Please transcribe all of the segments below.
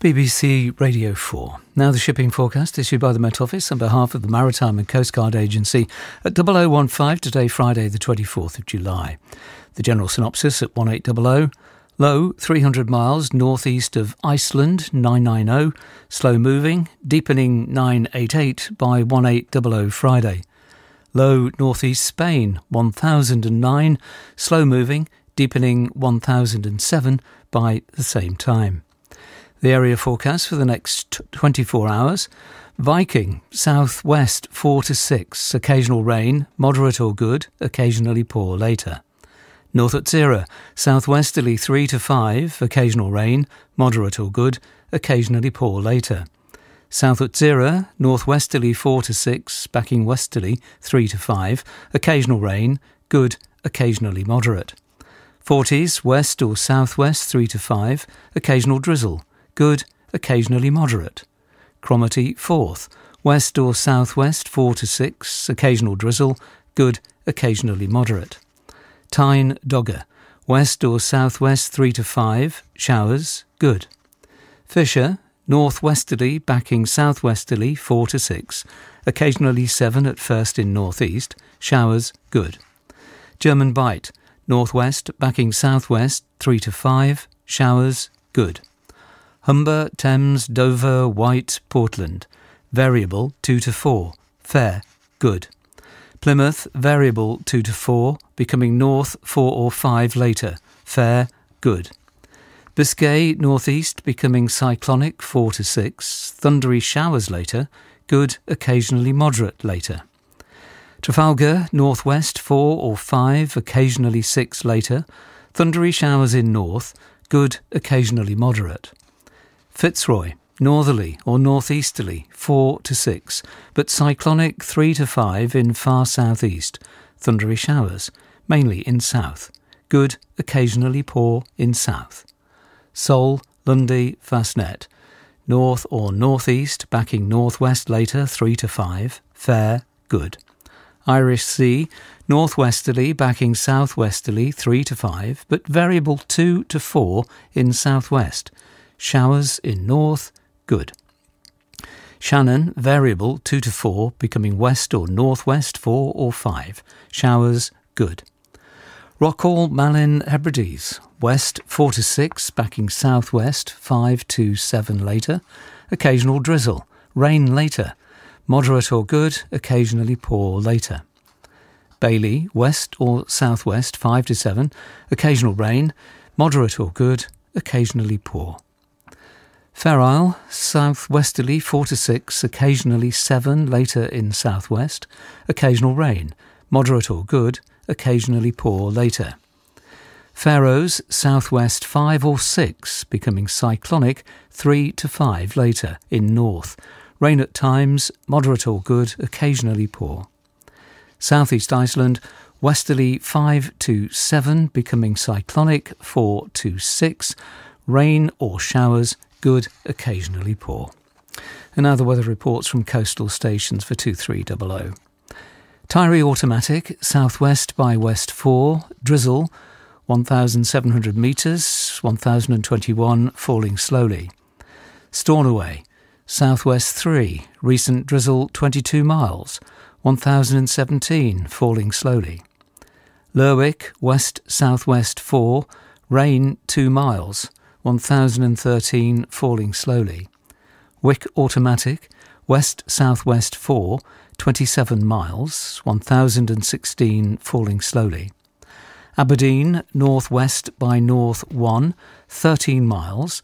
BBC Radio 4. Now the shipping forecast issued by the Met Office on behalf of the Maritime and Coast Guard Agency at 0015 today, Friday the 24th of July. The general synopsis at 1800, low 300 miles northeast of Iceland 990, slow moving, deepening 988 by 1800 Friday. Low northeast Spain 1009, slow moving, deepening 1007 by the same time. The area forecast for the next 24 hours. Viking, southwest 4 to 6, occasional rain, moderate or good, occasionally poor later. North Utsira, southwesterly 3 to 5, occasional rain, moderate or good, occasionally poor later. South Utsira, northwesterly 4 to 6, backing westerly 3 to 5, occasional rain, good, occasionally moderate. Forties, west or southwest 3 to 5, occasional drizzle, good, occasionally moderate. Cromarty, 4th, west or southwest 4 to 6, occasional drizzle, good, occasionally moderate. Tyne, Dogger, west or southwest 3 to 5, showers, good. Fisher, northwesterly backing southwesterly 4 to 6, occasionally 7 at first in northeast, showers, good. German Bight, northwest backing southwest 3 to 5, showers, good. Humber, Thames, Dover, White, Portland, variable 2 to 4, fair, good. Plymouth, variable 2 to 4, becoming north 4 or 5 later, fair, good. Biscay, northeast, becoming cyclonic 4 to 6, thundery showers later, good, occasionally moderate later. Trafalgar, northwest 4 or 5, occasionally 6 later, thundery showers in north, good, occasionally moderate. Fitzroy, northerly or northeasterly 4 to 6, but cyclonic 3 to 5 in far southeast, thundery showers, mainly in south, good, occasionally poor in south. Seoul, Lundy, Fastnet, north or northeast, backing northwest later 3 to 5, fair, good. Irish Sea, northwesterly backing southwesterly 3 to 5, but variable 2 to 4 in southwest, showers in north, good. Shannon, variable 2 to 4, becoming west or northwest 4 or 5, showers, good. Rockall, Malin, Hebrides, west 4 to 6, backing southwest 5 to 7 later, occasional drizzle, rain later, moderate or good, occasionally poor later. Bailey, west or southwest 5 to 7, occasional rain, moderate or good, occasionally poor. Fair Isle, southwesterly 4 to 6, occasionally 7 later in southwest, occasional rain, moderate or good, occasionally poor later. Faroes, southwest 5 or 6, becoming cyclonic 3 to 5 later in north, rain at times, moderate or good, occasionally poor. Southeast Iceland, westerly 5 to 7, becoming cyclonic 4 to 6, rain or showers, good, occasionally poor. And now the weather reports from coastal stations for 2300. Tyree automatic, southwest by west 4, drizzle, 1,700 metres, 1,021, falling slowly. Stornoway, southwest 3, recent drizzle 22 miles, 1,017, falling slowly. Lerwick, west-southwest 4, rain 2 miles, 1,013, falling slowly. Wick automatic, west-southwest 4, 27 miles, 1,016, falling slowly. Aberdeen, northwest by north 1, 13 miles,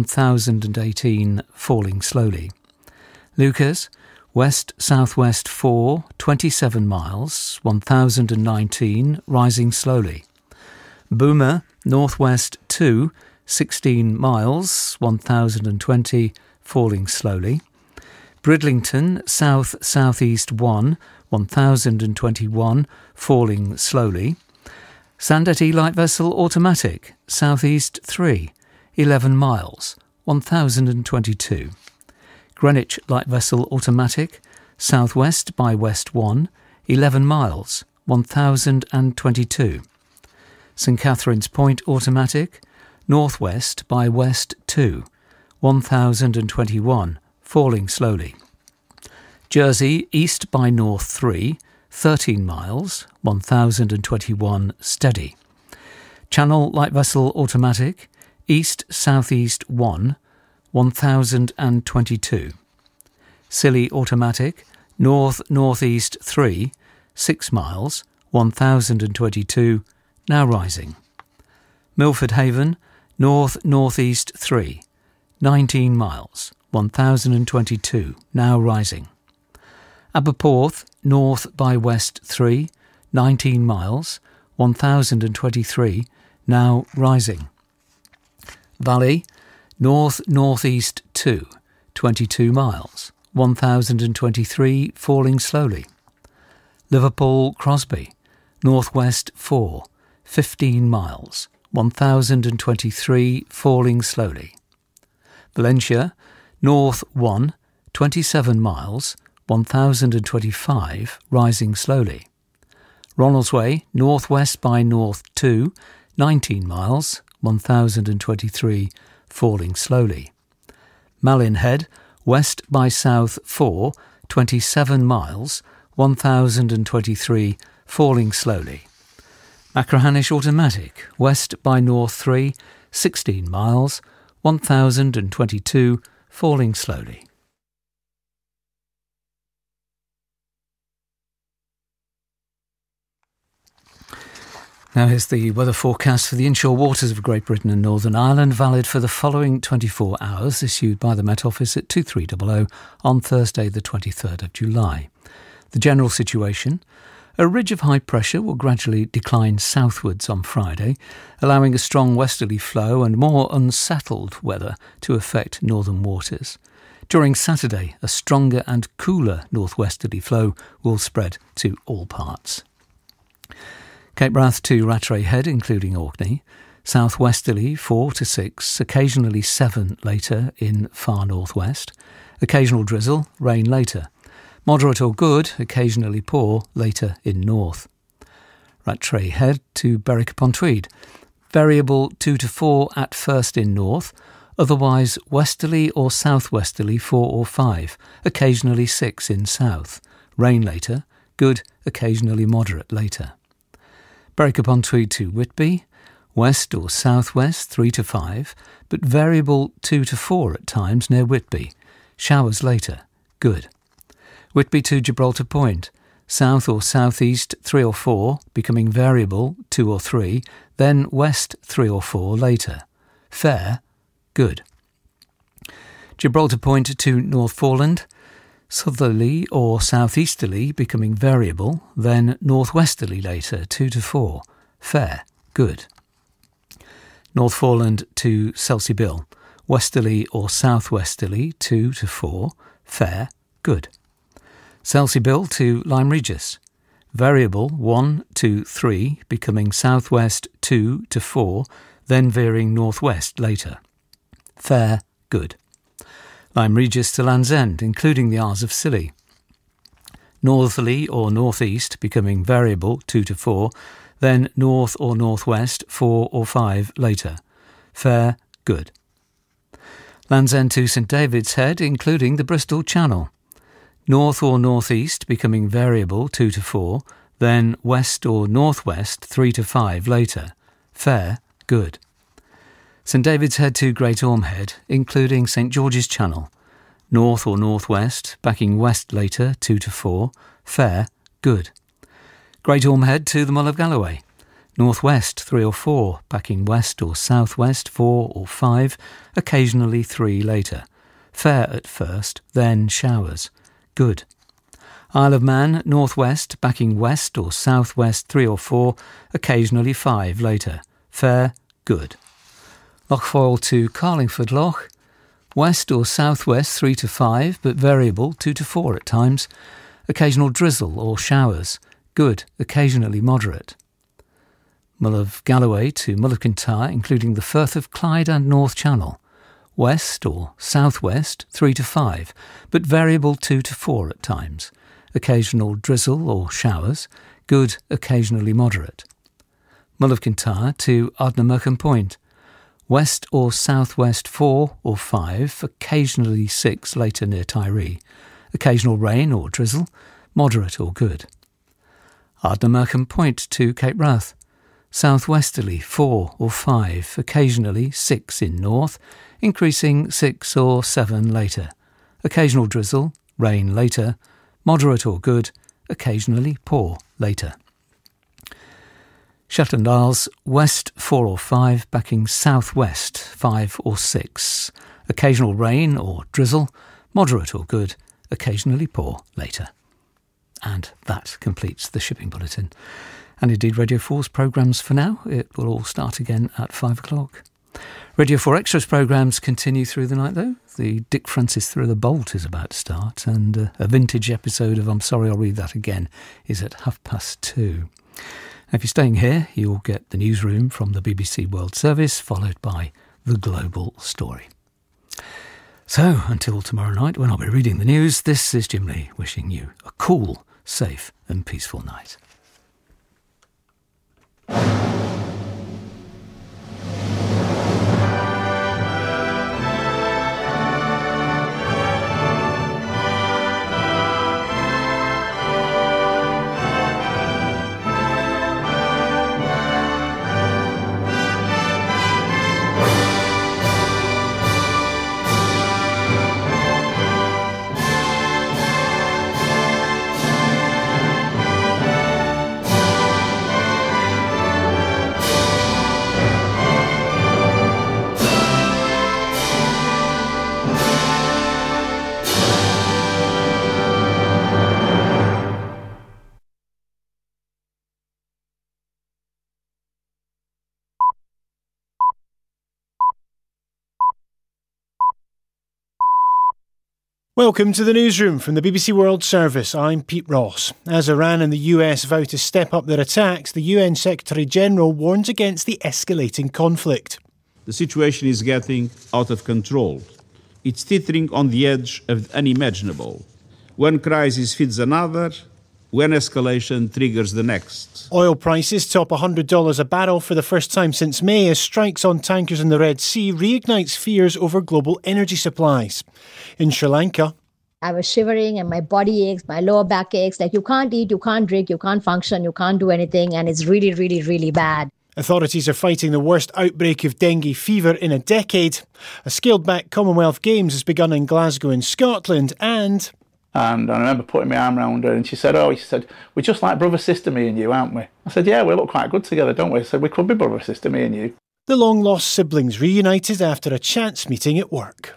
1,018, falling slowly. Lucas, west-southwest 4, 27 miles, 1,019, rising slowly. Boomer, northwest 2, 16 miles, 1,020, falling slowly. Bridlington, south-southeast 1, 1,021, falling slowly. Sandetti light vessel automatic, southeast 3, 11 miles, 1,022. Greenwich light vessel automatic, southwest by west 1, 11 miles, 1,022. St Catherine's Point automatic, northwest by west 2, 1021, falling slowly. Jersey, east by north 3, 13 miles, 1021, steady. Channel light vessel automatic, east-southeast 1, 1022. Scilly automatic, north-northeast 3, 6 miles, 1022, now rising. Milford Haven, north-northeast 3, 19 miles, 1022, now rising. Aberporth, north by west 3, 19 miles, 1023, now rising. Valley, north-northeast 2, 22 miles, 1023, falling slowly. Liverpool Crosby, northwest 4, 15 miles, 1023, falling slowly. Valencia, north 1, 27 miles, 1025, rising slowly. Ronaldsway, northwest by north 2, 19 miles, 1023, falling slowly. Malin Head, west by south 4, 27 miles, 1023, falling slowly. Machrihanish automatic, west by north 3, 16 miles, 1022, falling slowly. Now here's the weather forecast for the inshore waters of Great Britain and Northern Ireland, valid for the following 24 hours, issued by the Met Office at 2300 on Thursday the 23rd of July. The general situation: a ridge of high pressure will gradually decline southwards on Friday, allowing a strong westerly flow and more unsettled weather to affect northern waters. During Saturday, a stronger and cooler northwesterly flow will spread to all parts. Cape Wrath to Rattray Head, including Orkney, southwesterly 4 to 6, occasionally 7 later in far northwest. Occasional drizzle, rain later. Moderate or good, occasionally poor, later in north. Rattray Head to Berwick-upon-Tweed. Variable 2 to 4 at first in north, otherwise westerly or southwesterly 4 or 5, occasionally 6 in south. Rain later, good, occasionally moderate later. Berwick-upon-Tweed to Whitby. West or southwest 3 to 5, but variable 2 to 4 at times near Whitby. Showers later, good. Whitby to Gibraltar Point, south or southeast 3 or 4, becoming variable 2 or 3, then west 3 or 4 later. Fair, good. Gibraltar Point to Northforeland, southerly or southeasterly, becoming variable, then northwesterly later 2 to 4. Fair, good. Northforeland to Selsey Bill, westerly or southwesterly 2 to 4. Fair, good. Selsey Bill to Lyme Regis, variable 1 to 3, becoming southwest 2 to 4, then veering northwest later. Fair, good. Lyme Regis to Land's End, including the Isles of Scilly, northerly or northeast, becoming variable 2 to 4, then north or northwest 4 or 5 later. Fair, good. Land's End to St David's Head, including the Bristol Channel, north or northeast, becoming variable 2 to 4, then west or northwest 3 to 5 later. Fair, good. St David's Head to Great Orme Head, including St George's Channel, north or northwest, backing west later 2 to 4. Fair, good. Great Orme Head to the Mull of Galloway, northwest 3 or 4, backing west or southwest 4 or 5, occasionally 3 later. Fair at first, then showers. Good. Isle of Man, northwest, backing west or southwest 3 or 4, occasionally 5 later. Fair, good. Lochfoyle to Carlingford Loch, west or southwest 3 to 5, but variable 2 to 4 at times. Occasional drizzle or showers. Good, occasionally moderate. Mull of Galloway to Mull of Kintyre, including the Firth of Clyde and North Channel, west or southwest 3 to 5, but variable 2 to 4 at times. Occasional drizzle or showers. Good, occasionally moderate. Mull of Kintyre to Ardnamurchan Point, west or southwest 4 or 5, occasionally 6 later near Tiree. Occasional rain or drizzle, moderate or good. Ardnamurchan Point to Cape Wrath. Southwesterly 4 or 5, occasionally 6 in north, increasing 6 or 7 later. Occasional drizzle, rain later, moderate or good, occasionally poor later. Shetland Isles, west 4 or 5, backing southwest 5 or 6. Occasional rain or drizzle, moderate or good, occasionally poor later. And that completes the shipping bulletin. And indeed Radio 4's programmes for now. It will all start again at 5 o'clock. Radio 4 Extra's programmes continue through the night though. The Dick Francis Thriller Bolt is about to start, and a vintage episode of I'm Sorry I'll Read That Again is at 2:30. If you're staying here, you'll get the newsroom from the BBC World Service, followed by the global story. So, until tomorrow night when I'll be reading the news, this is Jim Lee wishing you a cool, safe and peaceful night. Welcome to the newsroom from the BBC World Service. I'm Pete Ross. As Iran and the US vow to step up their attacks, the UN Secretary-General warns against the escalating conflict. The situation is getting out of control. It's teetering on the edge of the unimaginable. One crisis feeds another, one escalation triggers the next. Oil prices top $100 a barrel for the first time since May as strikes on tankers in the Red Sea reignites fears over global energy supplies. In Sri Lanka, I was shivering and my body aches, my lower back aches. Like you can't eat, you can't drink, you can't function, you can't do anything. And it's really, really, really bad. Authorities are fighting the worst outbreak of dengue fever in a decade. A scaled-back Commonwealth Games has begun in Glasgow in Scotland and I remember putting my arm around her and she said, we're just like brother-sister, me and you, aren't we? I said, yeah, we look quite good together, don't we? I said, we could be brother-sister, me and you. The long-lost siblings reunited after a chance meeting at work.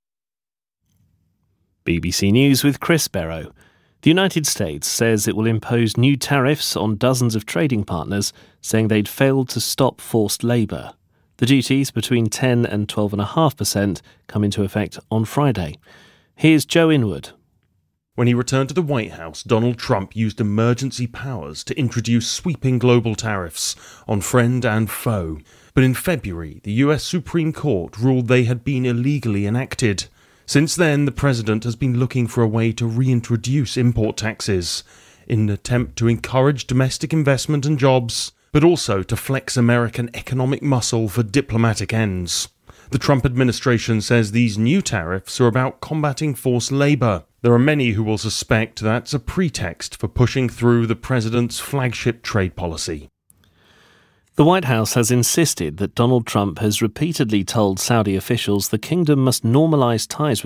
BBC News with Chris Barrow. The United States says it will impose new tariffs on dozens of trading partners, saying they'd failed to stop forced labour. The duties between 10 and 12.5% come into effect on Friday. Here's Joe Inwood. When he returned to the White House, Donald Trump used emergency powers to introduce sweeping global tariffs on friend and foe. But in February, the US Supreme Court ruled they had been illegally enacted. Since then, the president has been looking for a way to reintroduce import taxes in an attempt to encourage domestic investment and jobs, but also to flex American economic muscle for diplomatic ends. The Trump administration says these new tariffs are about combating forced labour. There are many who will suspect that's a pretext for pushing through the president's flagship trade policy. The White House has insisted that Donald Trump has repeatedly told Saudi officials the kingdom must normalise ties with